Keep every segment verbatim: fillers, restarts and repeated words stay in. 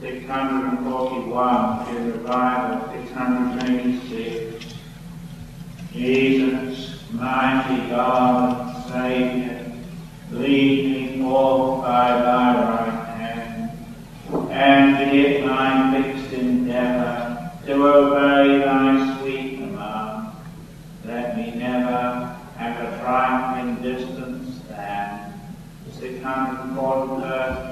six hundred forty-one, to the Bible, six hundred eighty-six. Jesus, mighty God and Saviour, lead me forth by thy right hand, and be it my fixed endeavour to obey thy sweet command. Let me never at a trifling distance stand. six hundred forty-first.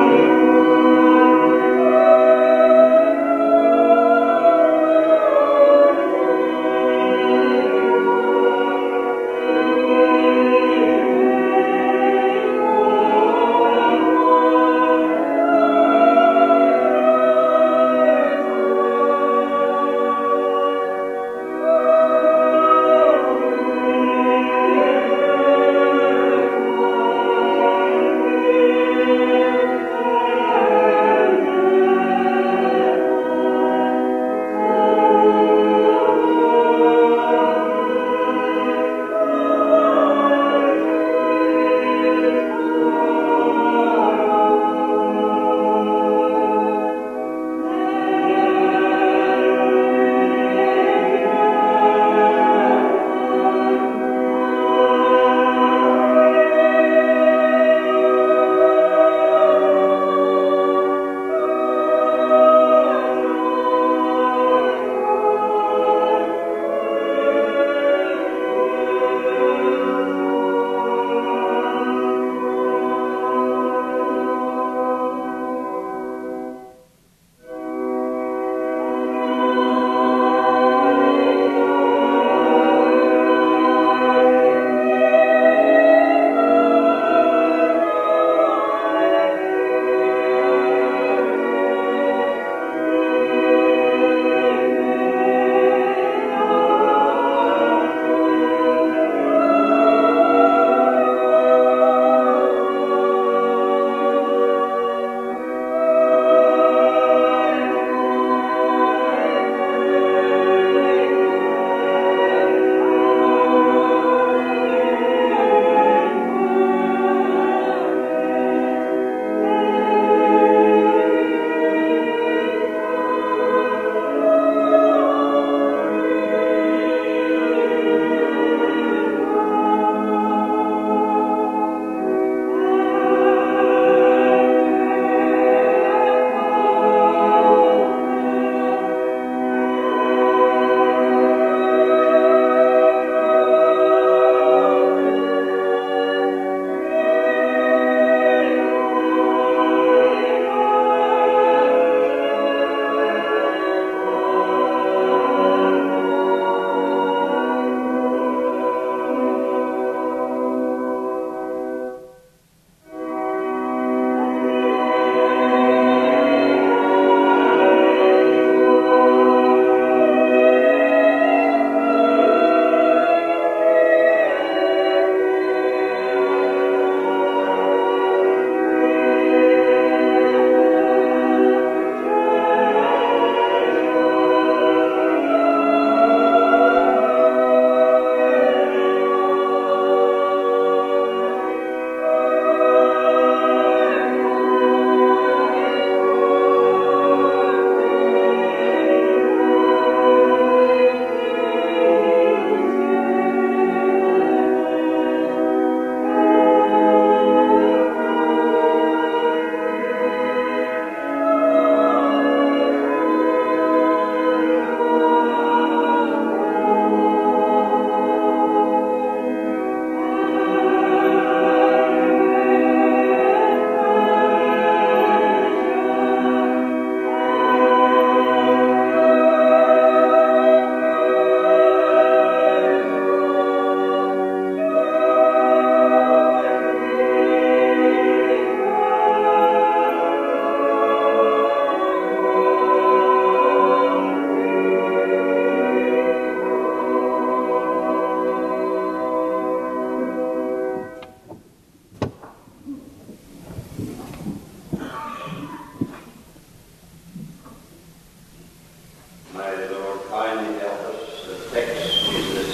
Thank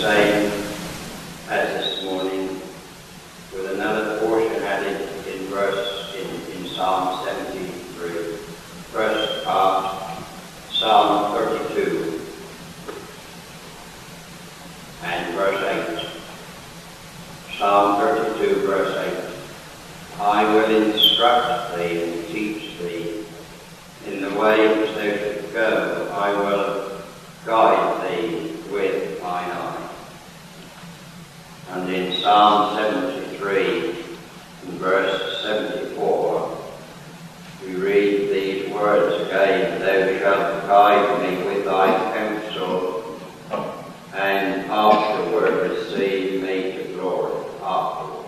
same as this morning with another portion added in verse in, in Psalm seventy-three. First part, Psalm thirty-two and verse eight. Psalm thirty-two, verse eight. I will instruct thee and teach thee in the way which thou should go. I will guide thee with mine eye. And in Psalm seventy-three, in verse seventy-four, we read these words again: Thou shalt guide me with thy counsel, and afterward receive me to glory. Afterward.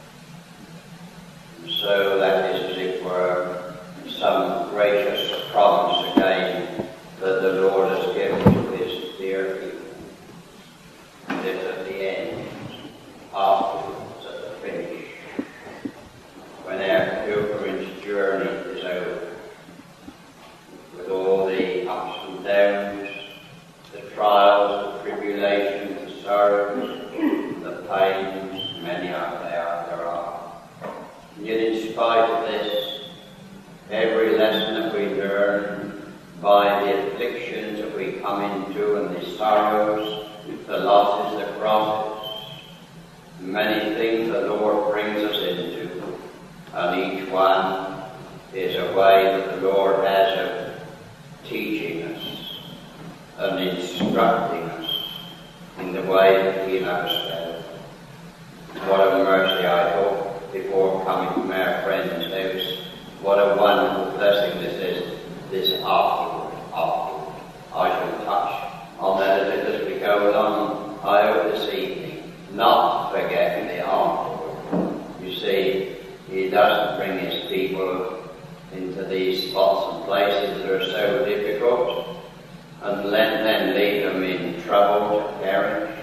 And so that is, as it were, some gracious promise again that the Lord has given to his dear people. And it's at the end, afterwards, at the finish, when our pilgrimage journey is over, with all the ups and downs, the trials, the tribulations, the sorrows, the pains, many are there, there are. And yet in spite of this, every lesson that we learn by the afflictions that we come into and the sorrows, the losses, the crosses, many things the Lord brings us into, and each one is a way that the Lord has of teaching us and instructing us in the way that he loves us. What a mercy, I thought, before coming from our friend's house. What a wonderful blessing this is, this afterward, afterward. I shall touch on that a little as we go along. I hope this evening, not forgetting the afterward. You see, he doesn't bring his people into these spots and places that are so difficult and let them leave them in trouble to perish.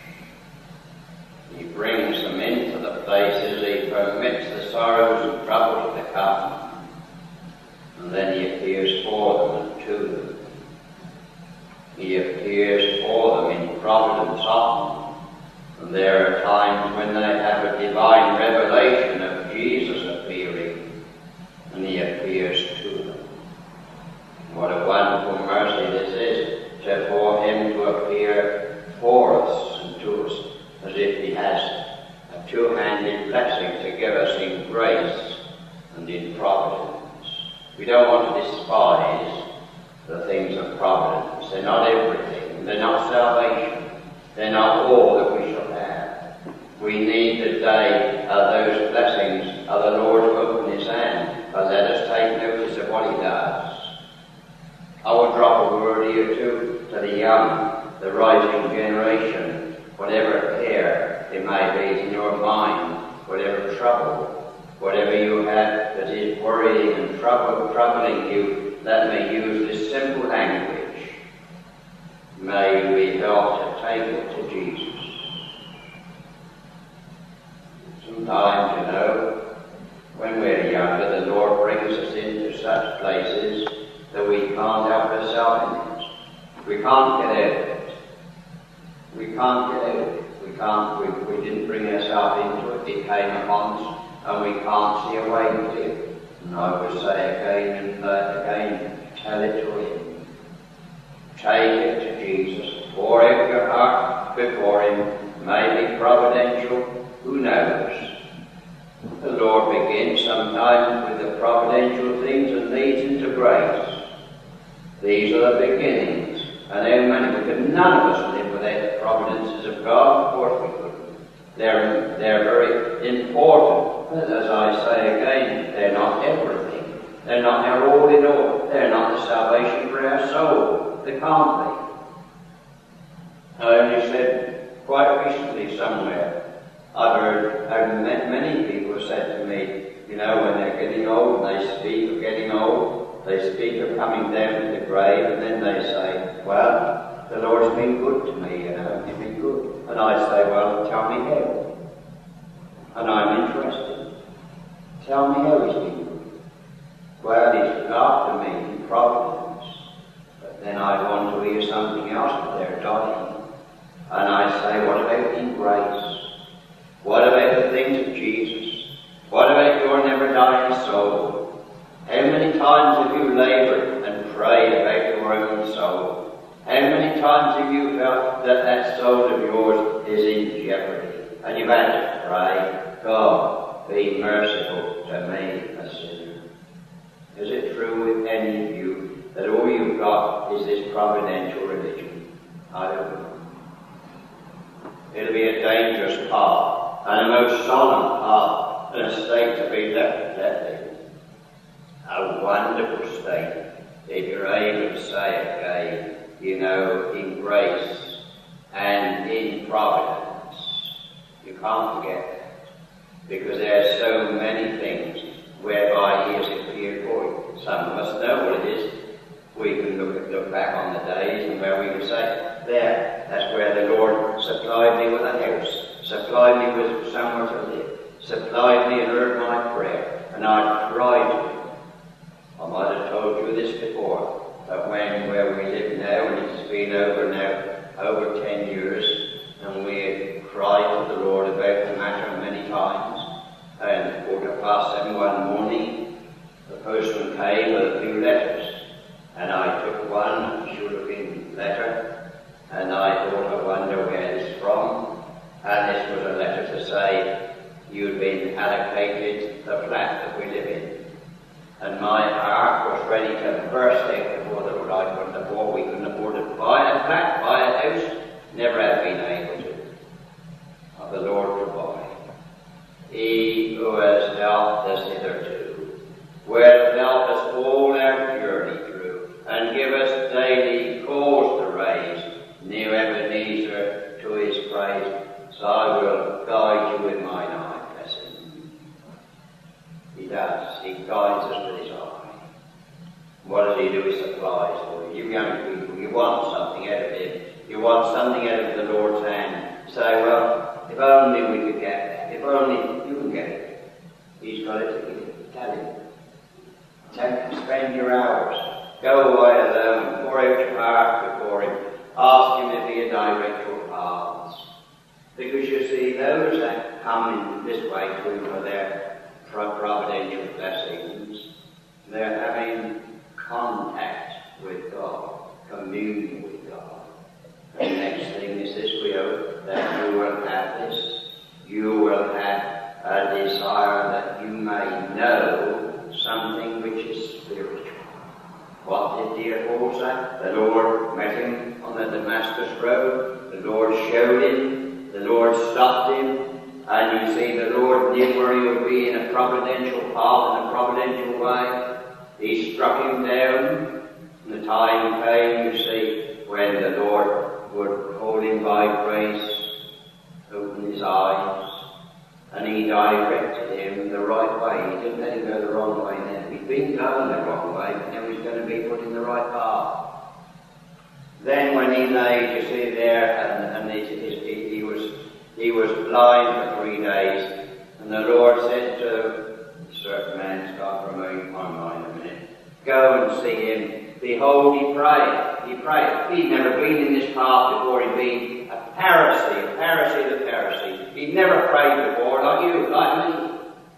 He brings them into the places, he permits the sorrows and troubles to come, and then he appears for them and to them. He appears for them in providence often, and there are times when they have a divine revelation of Jesus appearing, and he appears to them. What a wonderful mercy this is, to for him to appear for us and to us, as if he has a two-handed blessing to give us in grace and in providence. We don't want to despise the things of providence. They're not everything. They're not salvation. They're not all that we shall have. We need the day of those blessings of the Lord to open his hand and let us take notice of what he does. I will drop a word here too to the young, the rising generation. Whatever care it may be in your mind, whatever trouble, whatever you have that is worrying and trouble, troubling you, let me use this simple language. May we help to take it to Jesus. Sometimes, you know, when we're younger, the Lord brings us into such places that we can't help ourselves in it. We can't get out of it. We can't get out of it. We can't, we, we didn't bring ourselves into it. It came upon us, and we can't see a way to it. And I would say again and uh, again, tell it to him. Take it to Jesus. Pour out your heart before him. May be providential. Who knows? The Lord begins sometimes with the providential things and leads into grace. These are the beginnings. And how many? Because none of us live without the providences of God. Of course we couldn't. They're, they're very important. But as I say again, they're not everything. They're not our all in all. They're not the salvation for our soul. They can't be. I only said quite recently somewhere, I've heard I've met many people who said to me, you know, when they're getting old, and they speak of getting old, they speak of coming down to the grave, and then they say, well, the Lord's been good to me, you know, he's been good. And I say, well, tell me how. And I'm interested. Tell me how he's been good. Well, he's looked after me in providence. But then I want to hear something else if they're dying. And I say, what about in grace? What about the things of Jesus? What about your never dying soul? How many times have you labored and prayed about your own soul? How many times have you felt that that soul of yours is in jeopardy? And you've had to pray, God, be merciful to me, a sinner. Is it true with any of you that all you've got is this providential religion? I don't know. It'll be a dangerous path, and a most solemn path, and a state to be left left in. A wonderful state, if you're able to say again, you know, in grace and in providence. You can't forget that, because there are so many things whereby he has appeared for you. Some of us know what it is. We can look, look back on the days and where we can say, there, that's where the Lord supplied me with a house, supplied me with somewhere to live, supplied me and heard my prayer, and I cried to him. I might have told you this before, but when where we live now, and it's been over now, over ten years, and we cried to the Lord about the matter many times, and quarter past seven one morning, the postman came with a few letters, and I took one, it should have been letter, and I thought, I wonder where this is from, and this was a letter to say, you'd been allocated the flat that we live in. And my heart was ready to burst out before the Lord. I couldn't afford, we couldn't afford to buy a flat, buy a house, never have been able to. But the Lord provided. He who has helped us hitherto, who has helped us all our journey through, and give us daily cause to raise, near Ebenezer to his praise. So I will guide you with mine eye, bless him. He does. He guides us with his eye. What does he do? He supplies for you. You young people, you want something out of him. You want something out of the Lord's hand. Say, well, if only we could get that. If only you can get it. He's got it to give you. Tell him. Tell him, spend your hours. Go away alone. Pour out your heart before him. Ask him if he'll direct your paths. Because you see, those that come in this way through for their providential blessings, they're having contact with God, communion with God. And the next thing is this, we hope that you will have this. You will have a desire that you may know something which is spiritual. What did dear Paul say? The Lord met him on the Damascus road. The Lord showed him. The Lord stopped him. And you see, the Lord knew where he would be in a providential path, in a providential way. He struck him down. And the time came, you see, when the Lord would hold him by grace, open his eyes, and he directed him the right way. He didn't let him go the wrong way then. He'd been going the wrong way, but now he's going to be put in the right path. Then when he lay, you see, there, and, and he, he, he was he was blind for three days, and the Lord said to a certain man, it's gone from my mind a minute, go and see him. Behold, he prayed. He prayed. He'd never been in this path before. He'd been a Pharisee, a Pharisee of the Pharisee. He'd never prayed before, like you, like me.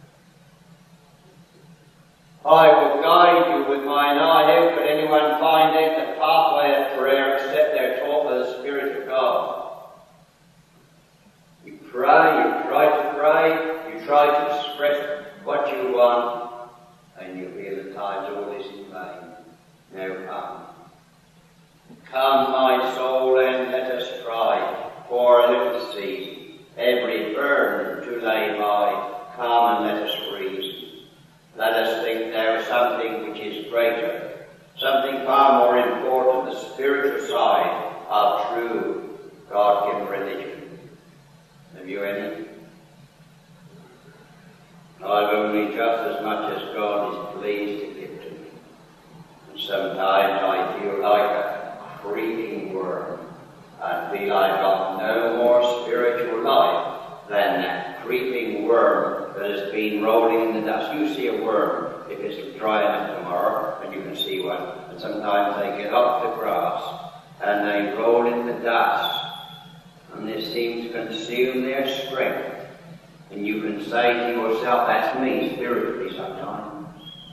I will guide you with mine eye. How could anyone find out the pathway of prayer except they're taught by the Spirit of God? You pray, you try to pray, you try to express what you want, and you feel at times all this in vain. Now come. Come, my soul, and let us try for a little season every burden to lay by. Come and let us reason. Let us think there is something which is greater, something far more important, the spiritual side of true God-given religion. Have you any? I've only just as much as God is pleased to give to me. And sometimes I feel like a creeping worm. I feel I've got no more spiritual life than that creeping worm that has been rolling in the dust. You see a worm, if it's dry enough tomorrow, and you can see one, and sometimes they get off the grass, and they roll in the dust and this seems to consume their strength. And you can say to yourself, that's me spiritually sometimes.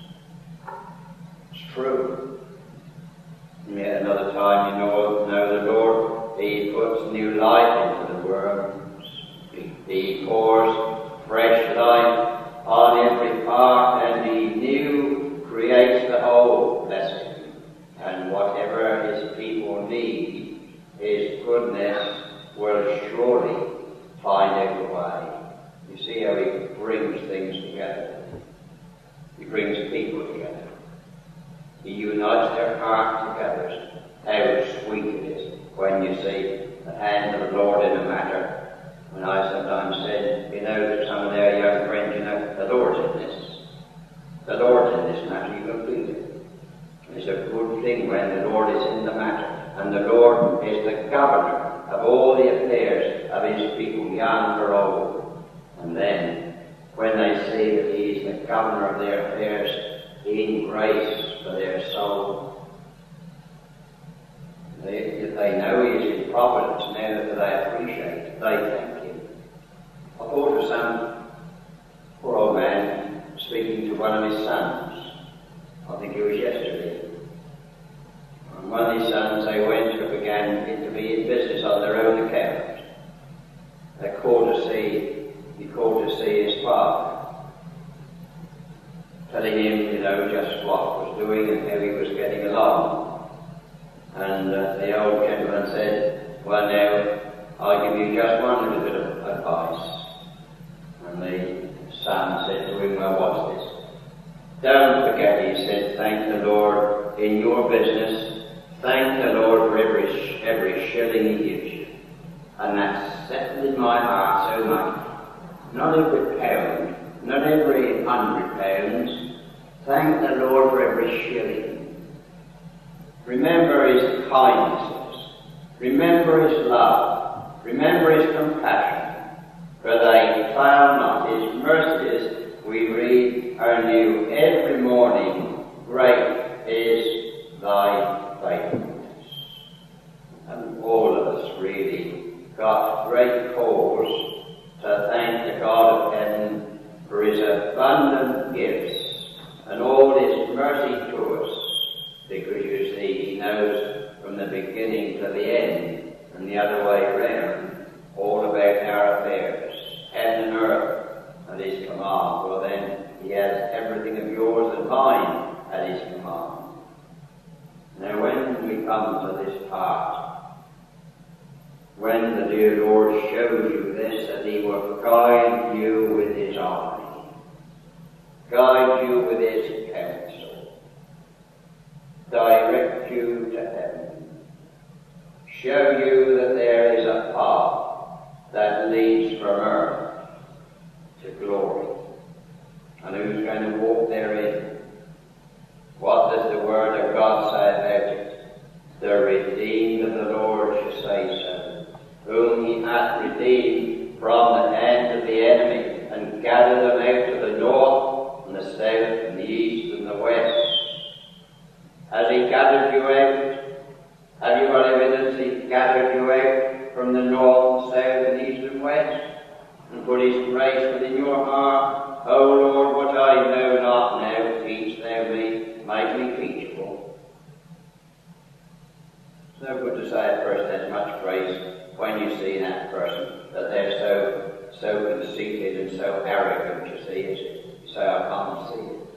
It's true. And yet another time, you know, know the Lord, He puts new life into the worms. He, he pours fresh life on every part, and He new creates the whole blessing. And whatever His people need, His goodness will surely find out a way. You see how He brings things together. He brings people together. He unites their heart together. How sweet it is when you see the hand of the Lord in a matter. When I sometimes said, you know, to some of their young friends, you know, the Lord's in this. The Lord's in this matter, you can feel it. It's a good thing when the Lord is in the matter. And the Lord is the governor of all the affairs of His people, young or old. And then, when they see that He is the governor of their affairs, in grace for their soul, they, they know He is in providence, now that they appreciate it, they thank Him. I thought of some poor old man speaking to one of his sons. I think it was yesterday. And one of his sons, they went and began to be in business on their own account. They called to see, he called to see his father, telling him, you know, just what he was doing and how he was getting along. And uh, the old gentleman said, well now, I'll give you just one little bit of advice. And the son said to him, well, what's this? Don't forget, he said, thank the Lord in your business. Thank the Lord for every, every shilling He gives you. And that's settled in my heart so much. Not every pound, not every hundred pounds. Thank the Lord for every shilling. Remember His kindnesses. Remember His love. Remember His compassion. For they fail not. His mercies, we read, are new every morning. Great is Thy faithfulness. And all of us really got great cause to thank the God of heaven for His abundant gifts and all His mercy to us, because you see, He knows from the beginning to the end, and the other way around, all about our affairs, heaven and earth, at His command. Well then, He has everything of yours and mine at His command. Now when we come to this part, when the dear Lord shows you this, that He will guide you with His eye, guide you with His counsel, direct you to heaven, show you that there is a path that leads from earth to glory. And who's going to walk therein? What does the Word of God say about it? The redeemed of the Lord shall say so, whom He hath redeemed from the hand of the enemy, and gathered them out to the north, and the south, and the east, and the west. Has He gathered you out? Have you got evidence He gathered you out from the north, south, and east, and west? And put His grace within your heart? O Lord, what I know not now, teach Thou me, make me teachable. It's no good to say a person has much grace when you see that person, that they're so so conceited and so arrogant, you see, you say, I can't see it.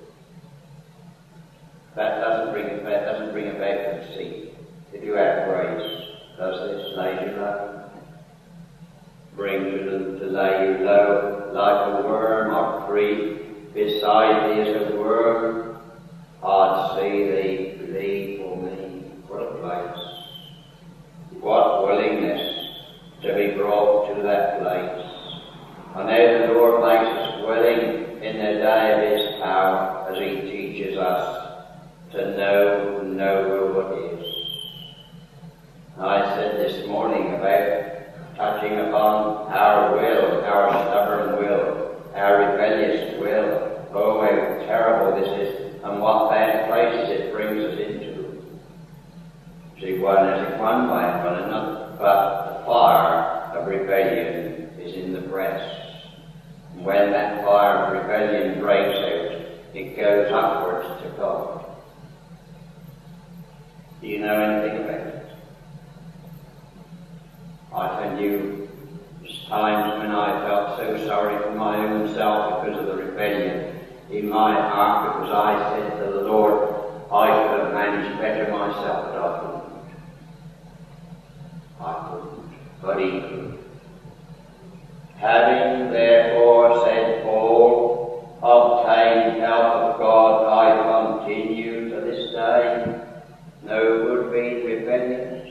That doesn't bring, that doesn't bring about conceit. If you have grace, does this lay you low? Bring you to, to lay you low like a worm, or creep beside thee as a worm. I'd see thee plead for me. What a place. What willingness to be brought to that place. And now the Lord makes us willing in the day of His power as He teaches us to know and know who it is. I said this morning about touching upon our will, our stubborn will, our rebellious will. Oh, how terrible this is, and what bad places it brings us into. See, one is one way and one another, but the fire of goes upwards to God. Do you know anything about it? I tell you, there's times when I felt so sorry for my own self because of the rebellion in my heart, because I said to the Lord, I could have managed better myself, but I couldn't. I couldn't, but he could. Having therefore, said Paul, obtained help of God, I continue to this day. No good being rebellious.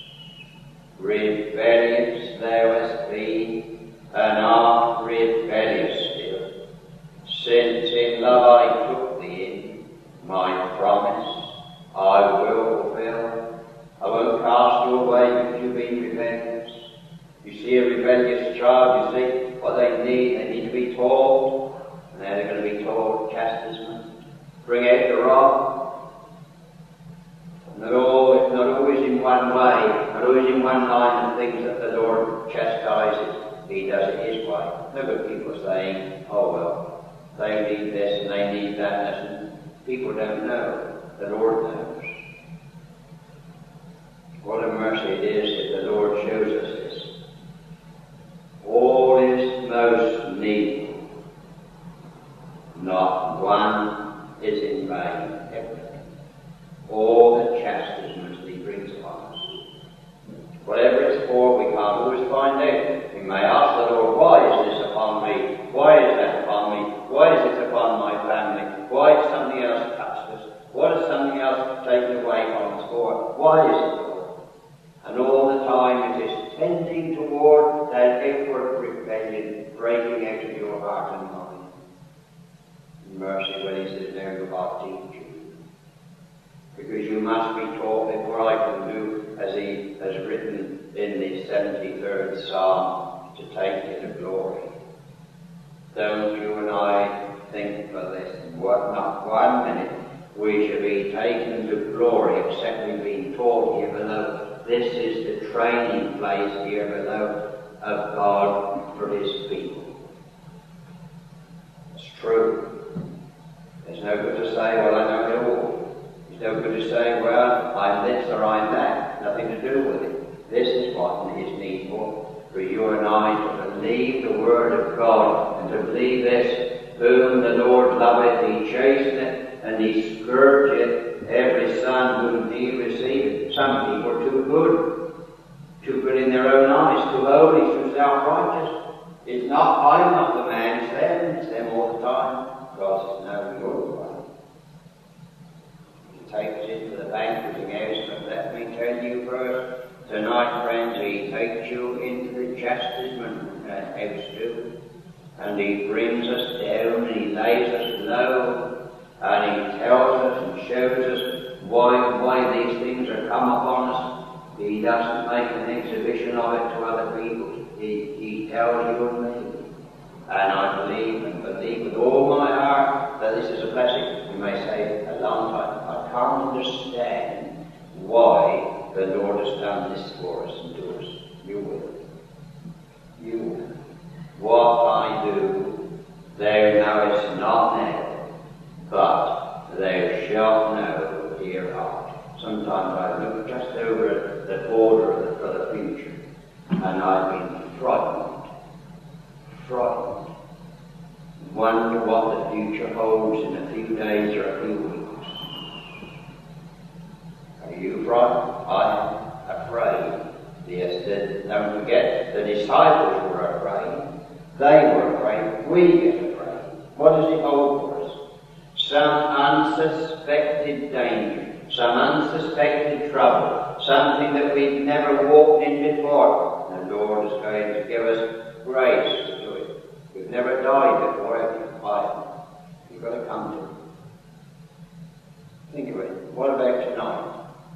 Rebellious thou hast been, and art rebellious still. Since in love I took thee in, my promise I will fulfill. I won't cast you away because you've been rebellious. You see a rebellious child, you see what they need. They need to be taught, and now they're going to be taught chastisement. Bring out the rod. Not, all, not always in one way, not always in one line of things that the Lord chastises. He does it His way. Look at people saying, oh well, they need this and they need that. And people don't know. The Lord knows. What a mercy it is that the Lord shows us this. All is most needful. Not one is in vain. Everything. All the chastisements that He brings upon us. Whatever it's for, we can't always find out. We may ask the Lord, why is this upon me? Why is that upon me? Why is this upon my family? Why has something else touched us? What has something else taken away from us for? Why is it, Lord? And all the time it is tending toward that outward rebellion breaking out of your heart and mind. Mercy when He says, now God teach you. Because you must be taught before I can do as He has written in the seventy-third Psalm, to take you to glory. Don't you and I think for this, what, not one minute we shall be taken to glory except we've been taught here below. This is the training place here below of God for His people. It's true. It's no good to say, well, I know it all. It's no good to say, well, I'm this or I'm that. Nothing to do with it. This is what is needful for you and I to believe the Word of God, and to believe this, whom the Lord loveth, He chasteneth, and He scourgeth every son whom He receiveth. Some people are too good, too good in their own eyes, too holy, too self-righteous. It's not, I'm not the man, it's them, it's them all the time. God says, no, you're the one. He takes us into the banqueting house, but let me tell you first, tonight, friends, He takes you into the chastisement house too. And He brings us down, and He lays us low, and He tells us and shows us why, why these things are come upon us. He doesn't make an exhibition of it to other people. He, he tells you and me. And I believe and believe with all my heart that this is a blessing. You may say a long time. I can't understand why the Lord has done this for us and to us. You will. You will. What I do, thou knowest not now, but thou shalt know hereafter. Sometimes I look just over the border for the future, and I've been frightened, frightened. Wonder what the future holds in a few days or a few weeks. Are you frightened? I am afraid. Yes, the, don't forget, the disciples were afraid. They were afraid. We get afraid. What does it hold for us? Some unsuspected danger, some unsuspected trouble, something that we've never walked in before. The Lord is going to give us grace to do it. We've never died before, have you? I haven't. You've got to come to it. Think of it. What about tonight?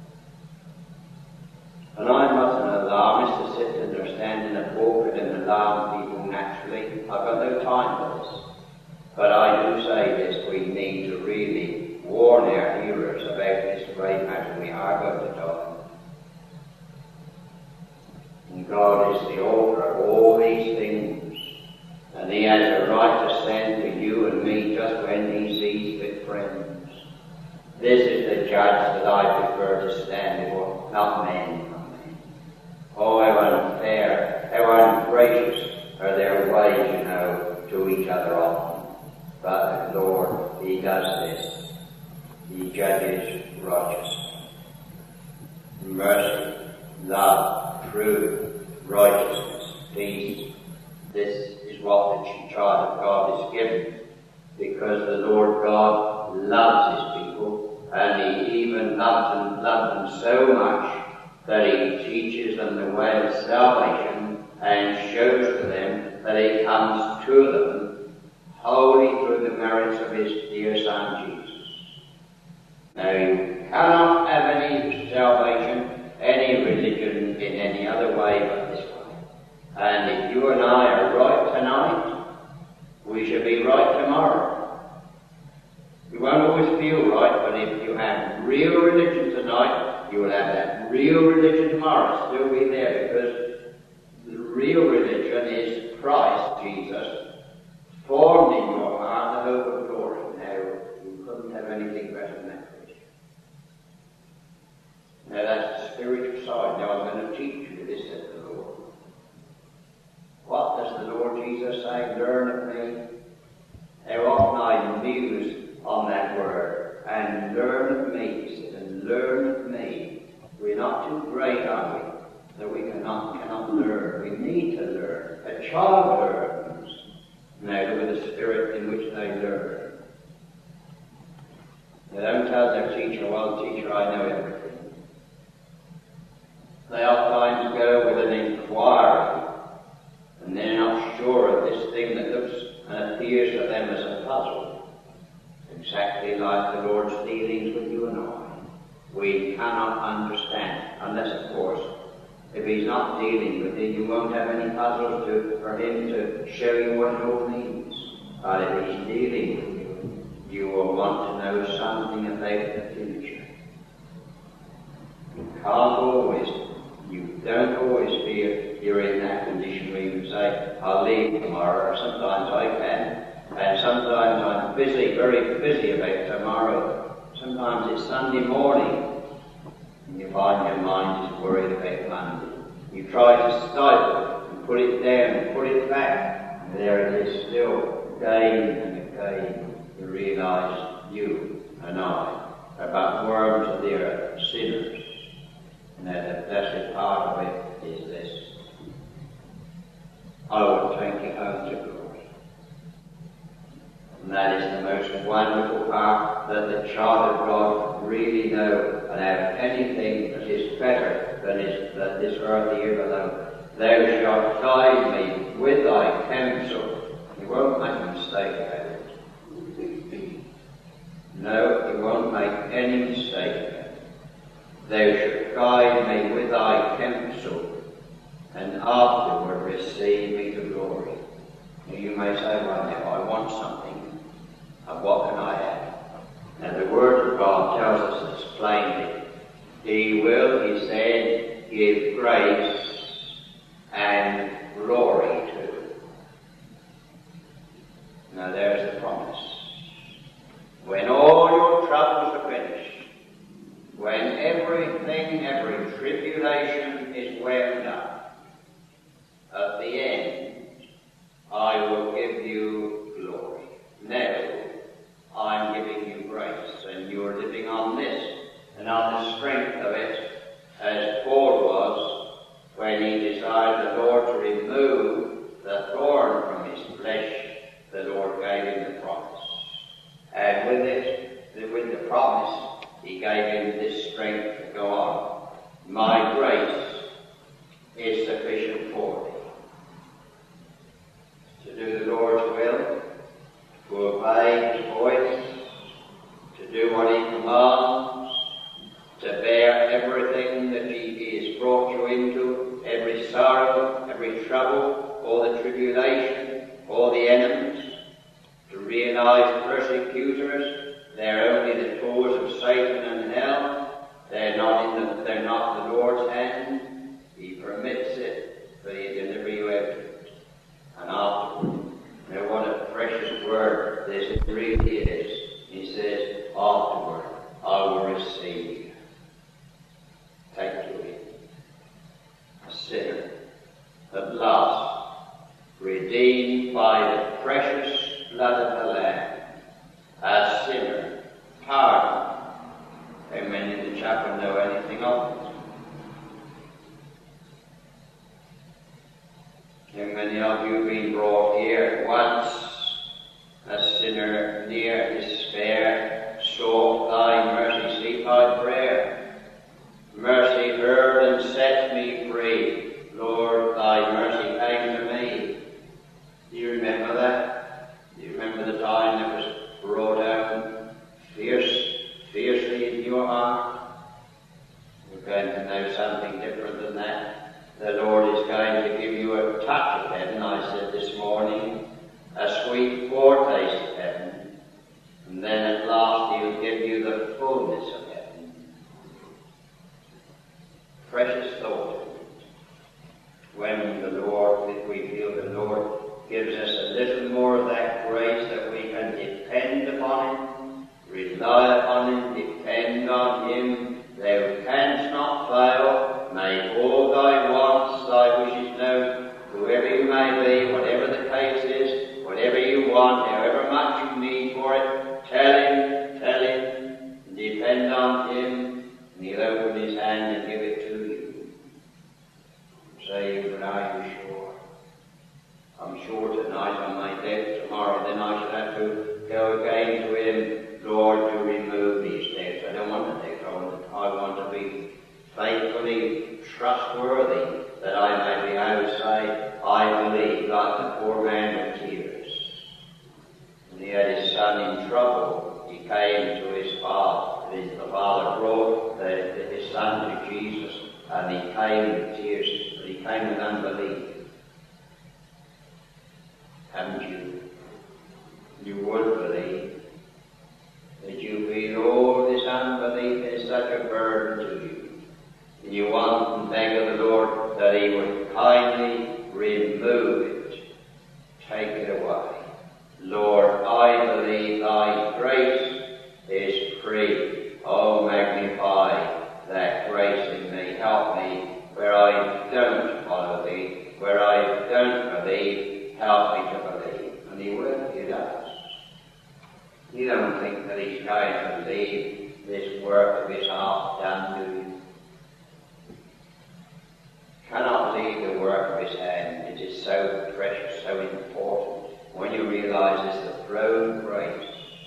And I'm not an alarmist to sit and understand in a pulpit and alarm people naturally. I've got no time for this. But I do say this, we need to really warn our hearers about this great matter we are going to talk. And God is the author of all these things. And He has a right to send to you and me just when He sees fit, friends. This is the judge that I prefer to stand before, not men, not men. Oh, how unfair, how ungracious are their ways, you know, to each other often. But the Lord, He does this. He judges righteously. Mercy, love, truth, righteousness, peace. This is what the child of God is given, because the Lord God loves His people, and He even loves them, loves them so much that He teaches them the way of salvation and shows to them that He comes to them wholly through the merits of His dear Son Jesus. Now, you cannot have any salvation, any religion in any other way but this way. And if you and I are right tonight, we shall be right tomorrow. You won't always feel right, but if you have real religion tonight, you will have that real religion tomorrow, still be there, because the real religion is Christ Jesus, formed in your heart, the hope of glory. Now, you couldn't have anything better than that. Now that's the spiritual side. Now I'm going to teach you this, said the Lord. What does the Lord Jesus say? Learn of me. How often I muse on that word. And learn of me, he said, and learn of me. We're not too great, are we? That we cannot, cannot learn. We need to learn. A child learns. Now look at the spirit in which they learn. They don't tell their teacher, well, teacher, I know everything. They oftentimes go with an inquiry, and they're not sure of this thing that looks and appears to them as a puzzle. Exactly like the Lord's dealings with you and I. We cannot understand, unless, of course, if He's not dealing with you, you won't have any puzzles to, for Him to show you what it all means. But if He's dealing with you, you will want to know something about the future. You can't always You don't always feel you're in that condition where you can say, I'll leave tomorrow, or sometimes I can, and sometimes I'm busy, very busy about tomorrow. Sometimes it's Sunday morning, and you find your mind is worried about Monday. You try to stifle it, and put it down, and put it back, and there it is still, again and again, you realise you and I are but worms of the earth, sinners. Now the blessed part of it is this. I will take you home to glory. And that is the most wonderful part, that the child of God really know and have anything that is better than, is, than this earth here below. Thou shalt guide me with thy counsel. You won't make a mistake about it. No, you won't make any mistake about it. Thou shalt guide me with thy counsel, and afterward receive me to glory. Now you may say, well, now I want something, and what can I have? Now the Word of God tells us this plainly. He will, He said, give grace and glory to. Now there's the promise. When all your troubles are finished, when everything, every tribulation is wound up, at the end, I will give you glory. Now, I'm giving you grace, and you're living on this, and on the strength of it, as Paul was, when he desired the Lord to remove the thorn from his flesh, the Lord gave him the promise. And with it, with the promise, He gave him this strength to go on. My grace is sufficient for thee. To do the Lord's will, to obey His voice, to do what He commands, to bear everything that He has brought you into, every sorrow, every trouble, all the tribulation, all the enemies, to realize persecutors. They're only the tools of Satan and hell. They're not in the, they're not the Lord's hand. He permits it, but He deliver you out of it. And afterward, now what a precious word this really is. He says, afterward, I at last, redeemed by the precious blood of the Lamb, a sinner, pardoned. How many in the chapel know anything of it? How many of you have been brought here once, a sinner near despair, sought thy mercy, sleep thy prayer? Mercy heard and set me free. Lord, thy mercy came to me. Do you remember that? Do you remember the time that was brought out fierce, fiercely in your heart? You're going to know something different than that. The Lord is going to give you a touch of heaven, I said this morning, a sweet foretaste of heaven, and then at last He'll give you the fullness of heaven. Precious thought. When the Lord, if we feel the Lord gives us a little more of that grace that we can depend upon Him, rely upon Him, depend on Him, thou canst not fail. Make all thy wants, thy wishes known, whoever you may be, whatever the case is, whatever you want, however much you need for it, tell Him, tell Him, and depend on Him, and He'll open His hand and give it to you. Say, but are you sure? I'm sure tonight I may death, tomorrow then I shall have to go again to Him, Lord, to remove these debts. I don't want to take on. I want to be faithfully trustworthy, that I may be able to say, I believe, like the poor man with tears. When he had his son in trouble, he came to his father. His, the father brought the, the, his son to Jesus, and he came with tears, but he came with unbelief. Haven't you? You would believe. That you feel all this unbelief is such a burden to you. And you want and beg of the Lord that He would kindly remove it, take it away. Lord, I believe thy grace is free. Oh, magnify that grace in me. Help me where I don't follow thee, where I don't believe, help me to believe. And He will, He does. You don't think that He's going to leave this work of His heart done to you. Cannot leave the work of His hand. It is so precious, so important. When you realize it's the throne of grace.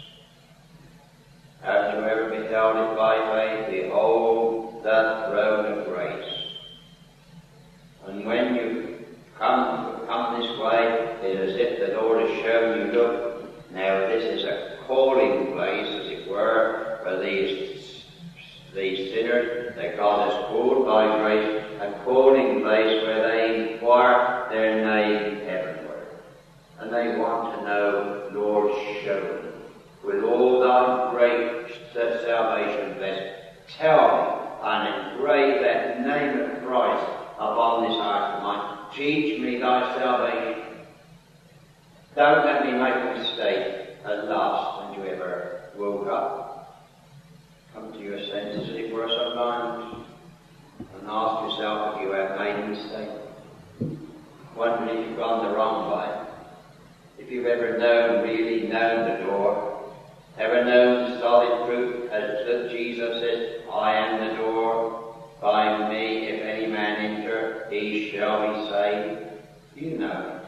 Haven't you ever beheld it by faith? Behold the throne of grace. And when you come, come this way, it is as if the Lord has shown you, look, now this is a calling place, as it were, for these, these sinners that God has called by grace, a calling place where they inquire their name heavenward. And they want to know, Lord, show them. With all thy great salvation blessed, tell me and engrave that name of Christ upon this heart of mine. Teach me thy salvation. Don't let me make a mistake at last, and you ever woke up. Come to your senses, as it were, sometimes, and ask yourself if you have made a mistake. Wondering if you've gone the wrong way. If you've ever known, really known the door, ever known the solid truth, as that Jesus says, I am the door, by me if any man enter, he shall be saved. You know it.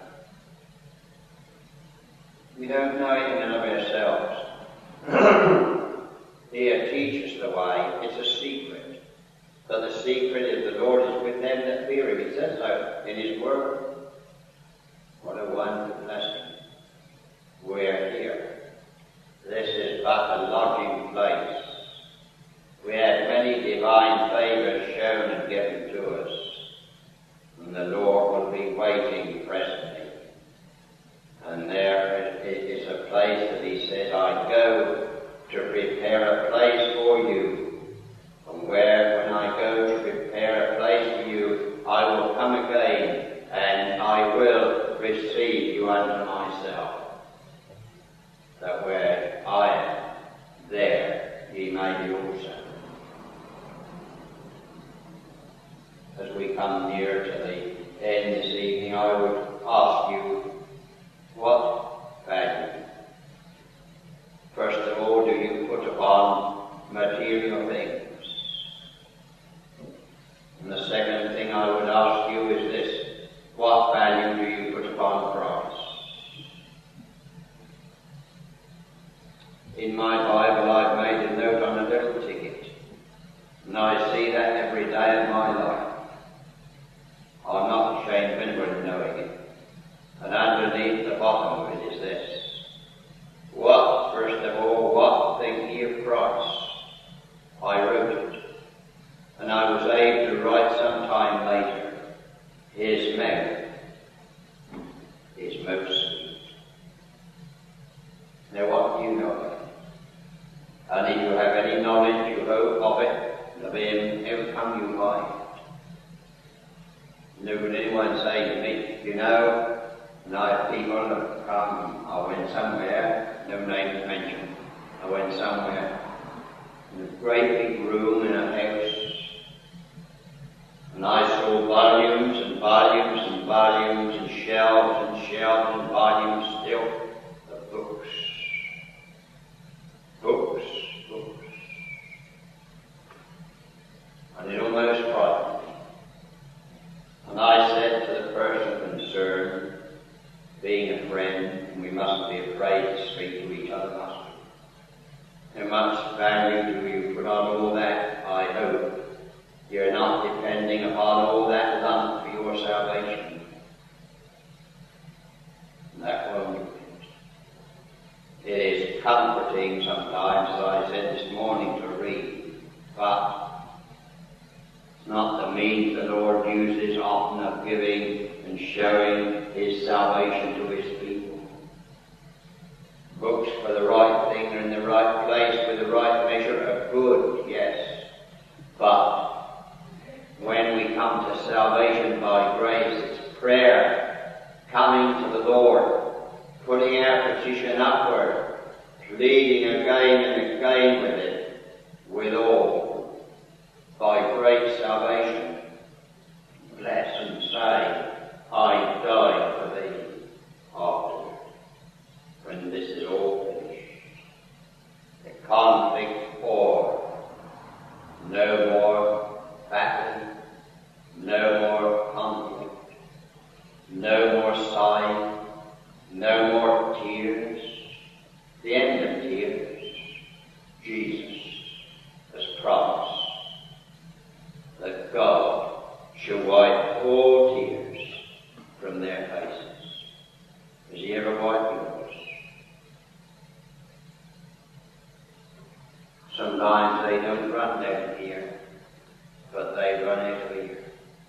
We don't know it in and of ourselves. Here, teach us the way. It's a secret. But the secret is the Lord is with them that fear Him. He says so in His Word. What a wonderful blessing. We're here. This is but a lodging place. We have many divine favours shown and given to us. And the Lord will be waiting presently. And there is a place that He says, I go to prepare a place for you. And where, when I go to prepare a place for you, I will come again, and I will receive you unto myself. That where I am, there ye may be also. As we come near to the end this evening, I would ask you, what value, first of all, do you put upon material things? And the second thing I would ask you is this: what value do you put upon Christ? In my Bible I've made a note on a little ticket, and I see that every day of my life. I'm not ashamed of anyone knowing it. And underneath the bottom of it is this: what, first of all, what think ye of Christ? I wrote it, and I was able to write some time later, his memory is most sweet. Now what do you know of it? And if you have any knowledge you hope of it, of him, how come you by it? Never would anyone say to me, you know, and I have people that come, I went somewhere, no names mentioned, I went somewhere, in a great big room in a house, and I saw volumes and volumes and volumes and shelves and shelves and volumes still of books. Books, books. And it almost frightened me. And I said to the person concerned, being a friend, we mustn't be afraid to speak to each other, must we? How much value do you put on all that? I hope you're not depending upon all that lump for your salvation. And that won't do it. It is comforting sometimes, as I said this morning, to read, but it's not the means the Lord uses often of giving and showing his salvation to his people. Books for the right thing are in the right place with the right measure of good, yes. But when we come to salvation by grace, it's prayer, coming to the Lord, putting our petition upward, pleading again and again with it, with all, by great salvation. Bless and say, I died for thee afterward, when this is all finished. The conflict o'er, no more battle, no more conflict, no more sighing, no more tears. The end of tears, Jesus has promised that God shall wipe all tears from their faces. Has he ever wiped yours? Sometimes they don't run down here, but they run out of here.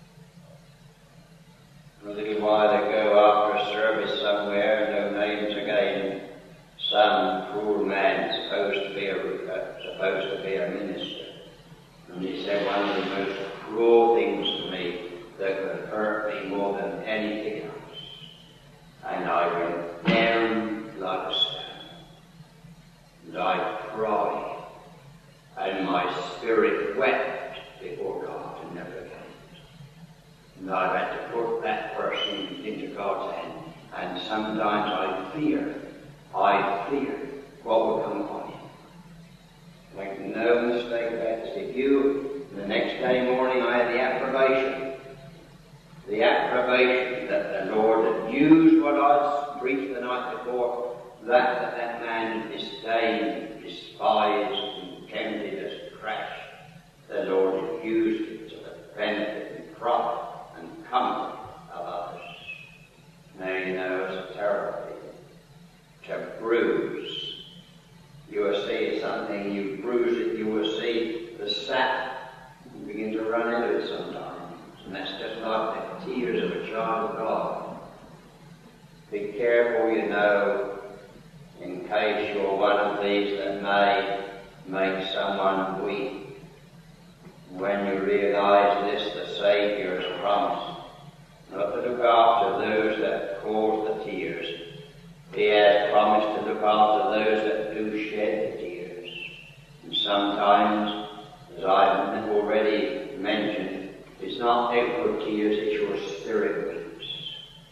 A little while ago, after a service somewhere, no names again, some poor man supposed to be a uh, supposed to be a minister, and he said one of the most cruel things to me that could hurt me more than anything else, and I went down like a stone, and I cried, and my spirit wept before God and never again. And I've had to put that person into God's hand. And sometimes I fear, I fear what will come upon him. Make no mistake about this. If you, the next day morning, I had the approbation, the approbation that the Lord had used what I preached the night before, that that, that man disdained, despised, and tempted as trash. The Lord had used it to the benefit and profit and comfort of others. Now you know it's a terrible thing to bruise. You will see something, you bruise it, you will see the sap begin to run into it sometimes. And that's just like the tears of a child of God. Be careful, you know, in case you're one of these that may make someone weep. When you realize this, the Saviour has promised not to look after those that cause the tears. He has promised to look after those that do shed the tears. And sometimes, as I've already mentioned, it's not outward tears, it's your spirit weeps.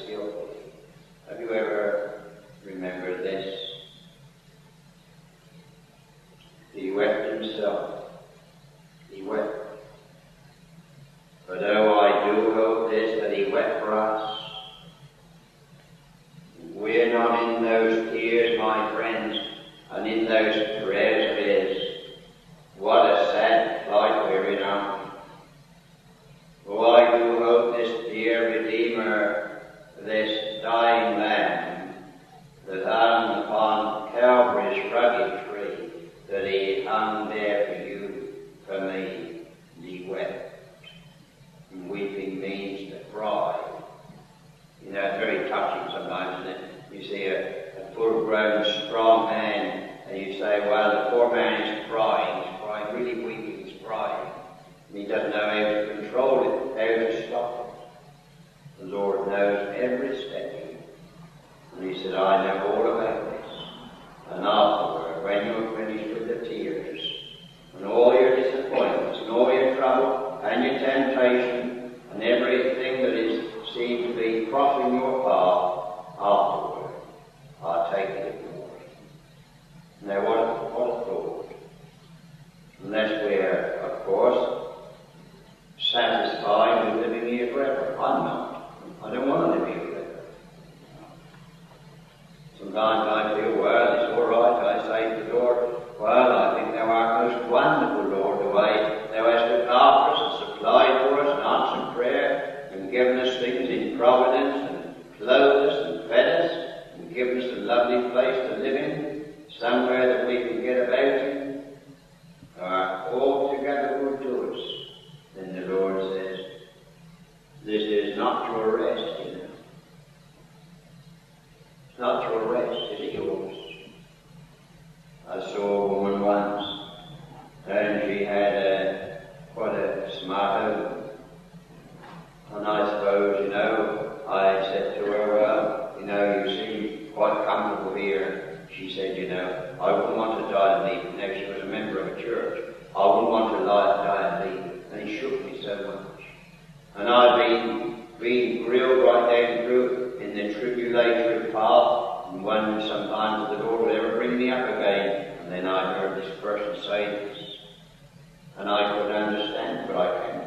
skillfully. Have you ever remembered this? He wept himself. He wept. But oh, I do hope this, that he wept for us. We're not in those tears, my friends, and in those prayers of his. What a sad plight we're in, aren't we? Oh, I do hope this dear Redeemer, this dying Lamb, that hung upon Calvary's rugged tree, that he hung there for you, for me, and he wept. And weeping means to cry. You know, it's very touching sometimes, isn't it? You see a, a full-grown, strong man, and you say, well, the poor man is crying. He's crying, really weeping, he's crying. And he doesn't know how to control it, how to stop it. The Lord knows every step in it. And he said, I know all about this. And afterward, when you're finished with the tears, and all your disappointments, and all your trouble, and your temptation, and everything that is seemed to be crossing your path, afterward, I'll take it in glory. Now, what a, what a thought. Unless we're, of course, satisfied with living here forever. I'm not. I don't want to live here forever. Sometimes I feel, well, it's all right. I say to the Lord, well, I think thou art most wonderful, Lord, the way thou hast looked after us and supplied for us and answered prayer and given us things in providence and clothed us and fed us and given us a lovely place to live in, somewhere that we can get about in. Thou art altogether good to us. Then the Lord says, this is not your rest, you know. It's not your rest, is it yours? I saw a woman once, and she had a, quite a smart home. And I suppose, you know, I said to her, well, you know, you seem quite comfortable here. She said, you know, I wouldn't want to die and leave. Now, she was a member of a church. I wouldn't want to lie, die and leave. And he shook me so much. And I've been, been grilled right down through in the tribulatory path, and wondered sometimes if the Lord would ever bring me up again. And then I heard this person say this. And I couldn't understand, but I can.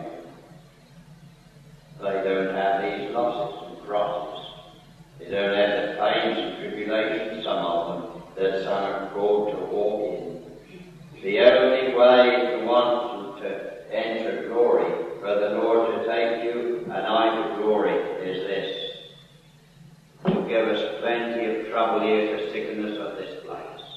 They don't have these losses and crosses. They don't have the pains and tribulations, some of them, that some are called to walk in. The only way to want to enter glory, for the Lord to take you and I to glory, is this: to give us plenty of trouble here to sickness of this place.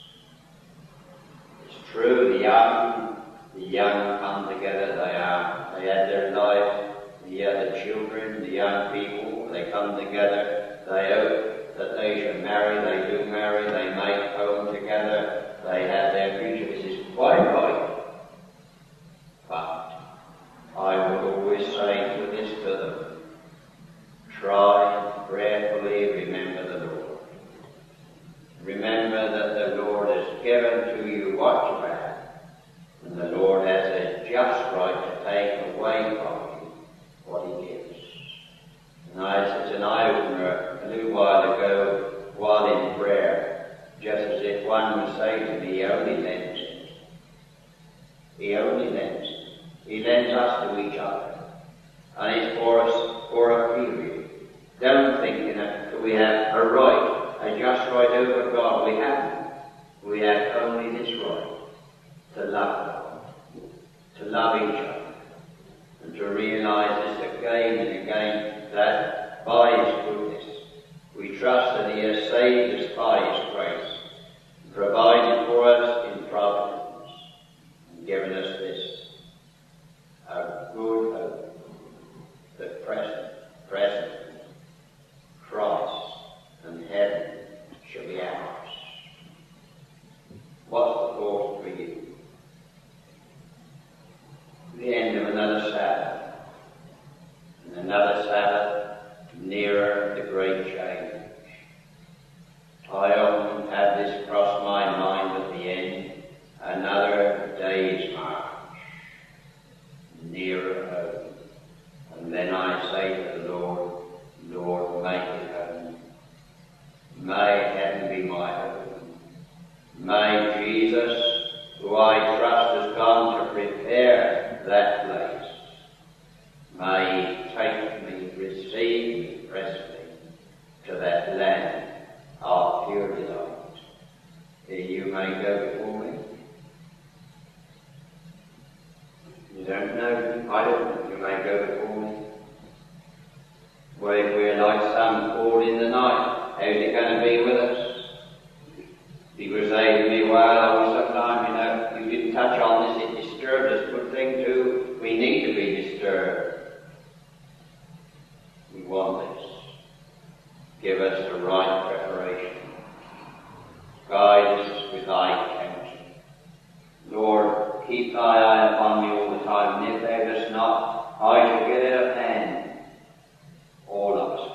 It's true, the young, the young come together, they are, they had their life, the other children, the young people, they come together, they hope that they should marry, they do marry, they make home together, they have their future. This is quite right. But I would always say to this to them, try prayerfully remember the Lord. Remember that the Lord has given to you what you have, and the Lord has a just right to take away from you what he gives. And I, it's an eye-opener a little while ago, while in prayer, just as if one would say to me, he only lends it. He only lends it. He lends us to each other. And it's for us for a period. Don't think, you know, that we have a right, a just right over God. We haven't. We have only this right, to love God, to love each other, and to realize this again and again, that by his goodness, we trust that he has saved us by his grace, and provided for us in providence, and given us this, a good hope, the present, present, Christ and heaven shall be ours. What's the thought for you? The end of another Sabbath, and another Sabbath nearer the great change. I often have this cross my mind at the end, another day's march, nearer home. And then I say to the Lord, Lord, make give us the right preparation. Guide us with thy counsel. Lord, keep thy eye upon me all the time, and if thou dost not, I shall get out of hand. All of us.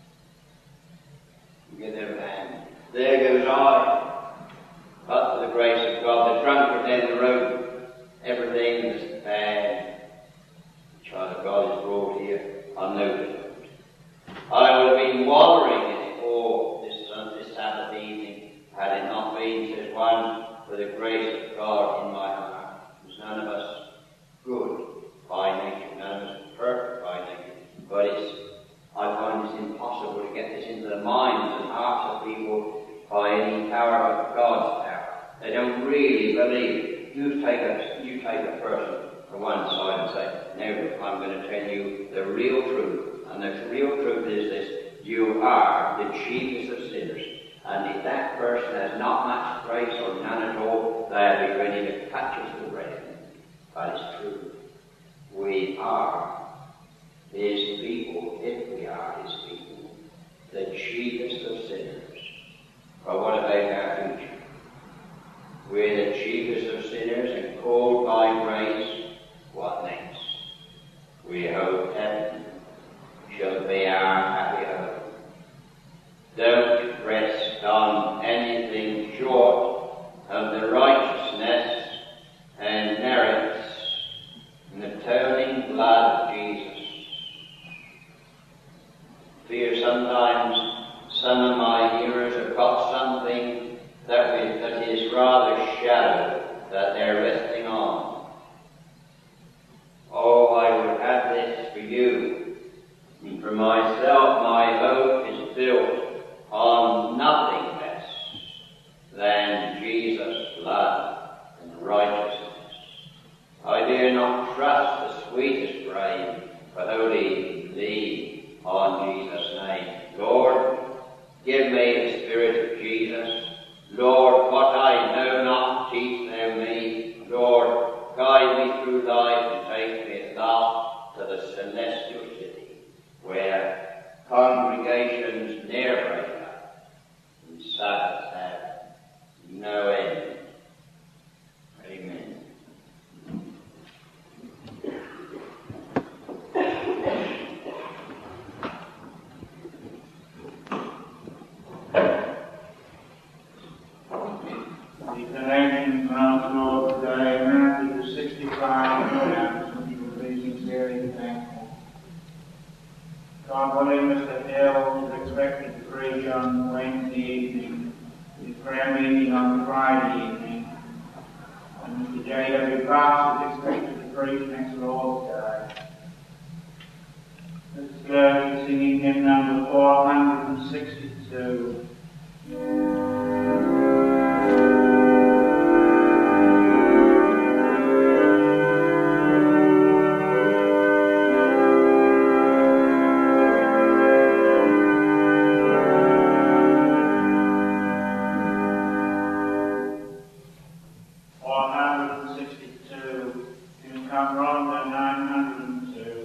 Get out of hand. There goes I, but for the grace of God, the drunkard down the road, everything is bad. The child of God is brought here unnoticed. I would have been wallowing in it all this, uh, this Sabbath evening, had it not been, says one, for the grace of God in my heart. There's none of us good by nature, none of us perfect by nature, but it's, I find it's impossible to get this into the minds and hearts of people by any power but God's power. They don't really believe. You take a, you take a person to one side and say, no, I'm going to tell you the real truth. And the real truth is this: you are the chiefest of sinners. And if that person has not much grace or none at all, they'll be ready to cut you to the ground. That is true. We are His people, if we are His people, the chiefest of sinners. But what about our future? We're the chiefest of sinners and called by grace. What next? We hope heaven shall be our happy home. Don't rest on anything short of the righteousness and merits in the atoning blood of Jesus. Fear sometimes some of my hearers have got something that, we, that is rather shallow that they're resting on. Oh, I would have this for you. And for myself, my hope is built on nothing less than Jesus' blood and righteousness. I dare not trust the sweetest frame, but only lean on Jesus' name. Lord, give me the Spirit of Jesus. Lord, what I know not, teach thou me. Lord, guide me through life and take me at last to the celestial city, where congregations ne'er break up and Sabbaths have no end. Amen. The connection council today amounted to sixty-five grams, which we're very sincerely thankful. God willing, Mister Hill is expected to preach on Wednesday evening, the prayer meeting on Friday evening, and Mister J W Fox is expected to preach next Lord's Day. Let's go to singing hymn number four hundred sixty-two.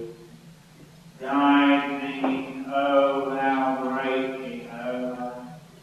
Guide me, O thou great Jehovah,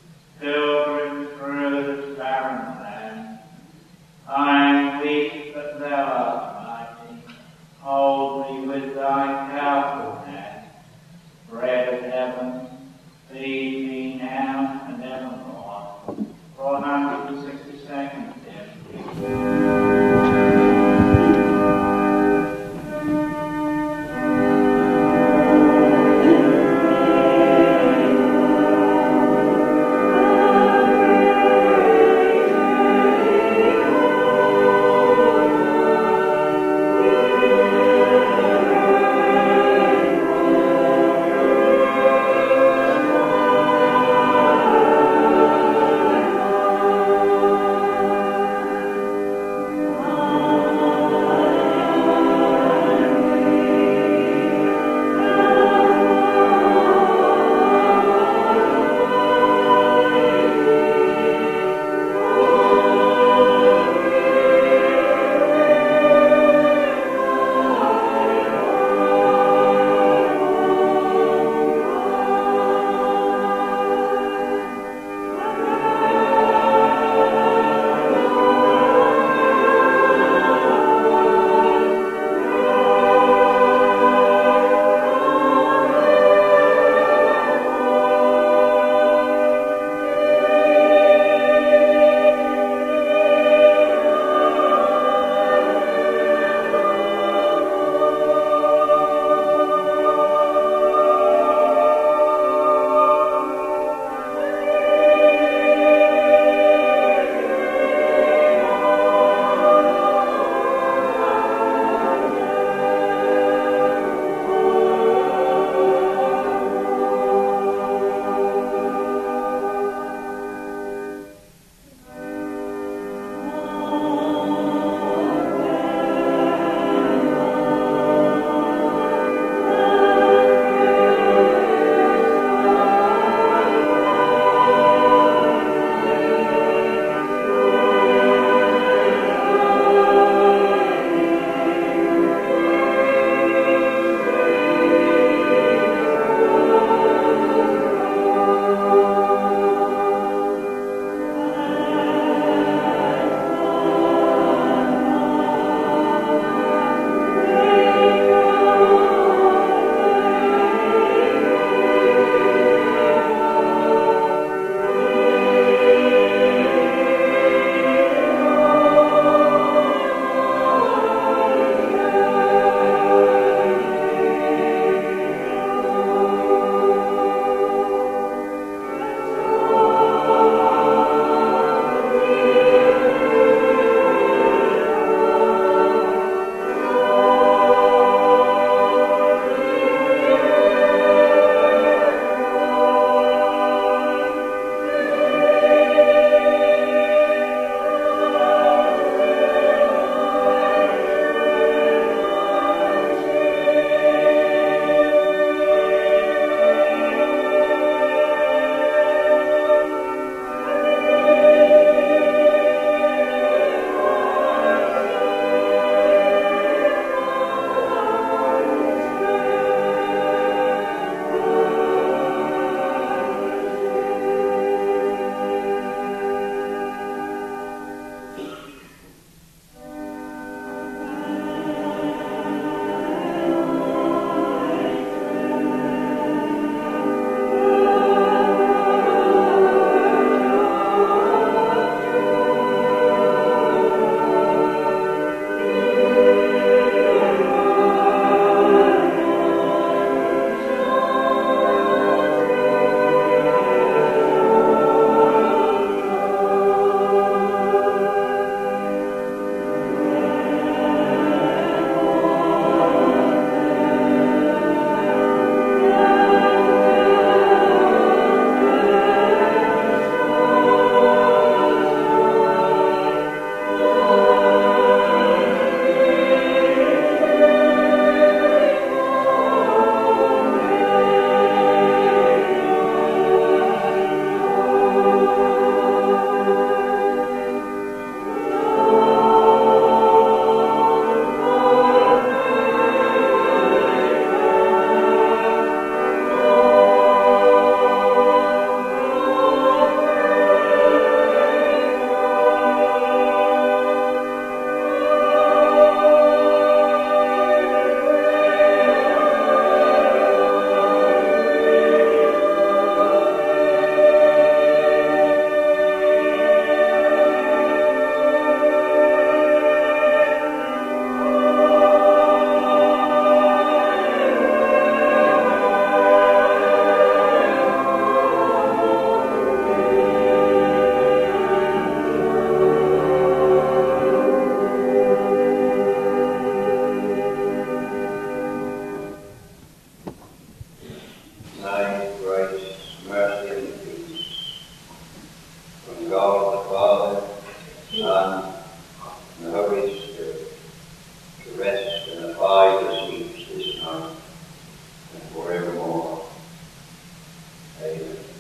Amen.